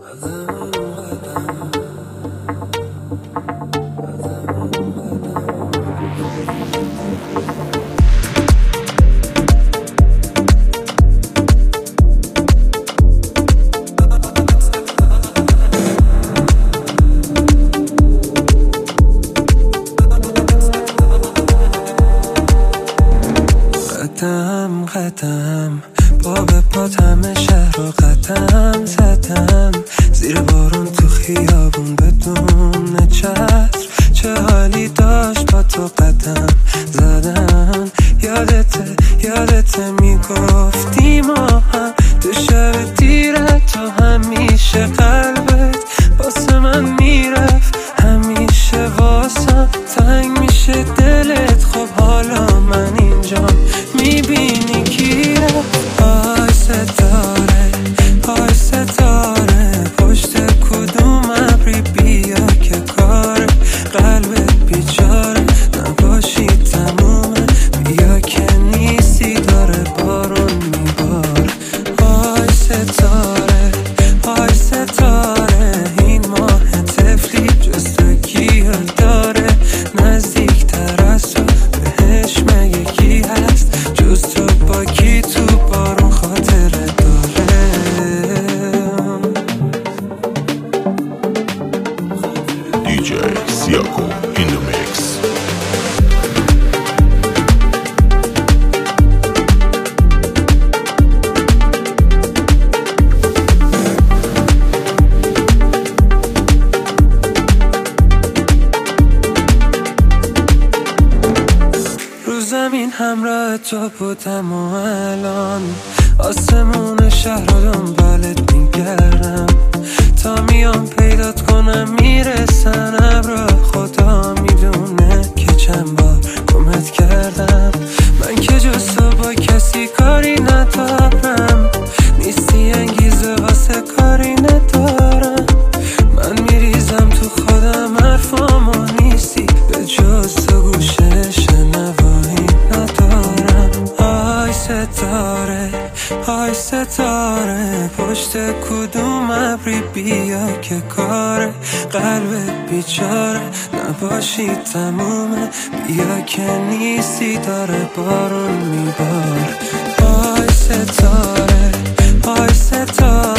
قدم قدم پا به پات همه شهر رو قدم زدم، زیر بارون تو خیابون بدون چتر، چه حالی داشت با تو قدم زدن. یادته میگفتی ما هم تو شب دیره، تو همیشه قلبت واسه من میرفت، همیشه واسه تنگ میشه دلت. خب حالا من اینجا میبینی کی رفت. آی ستاره پشت کدوم ابری بیا که کار قلبت بیچاره نباشی تمومه، بیا که نیستی داره بارون میبار. آی ستاره این ماه تفلی جستگی داره، نزدیکتر از تو بهش مگه کی هست جز تو، با کی تو بارون خاطره داره. DJ Siako in the mix. رو زمین همراه تو بودم و الان آسمون شهر رو دنبالت میگردم، تا میام پیدات کنم میرسن ابرا. خدا میدونه که چند بار گمت کردم، من که جز تو با کسی کاری ندارم، نیستی انگیزه واسه کاری ندارم. من میریزم تو خودم حرفامو نیستی، به جز تو گوشه شنوایی ندارم. آی ستاره پشت کدوم ابری بیا که کار قلبت بیچاره نباشی تمومه، بیا که نیستی داره بارون میبار. آی ستاره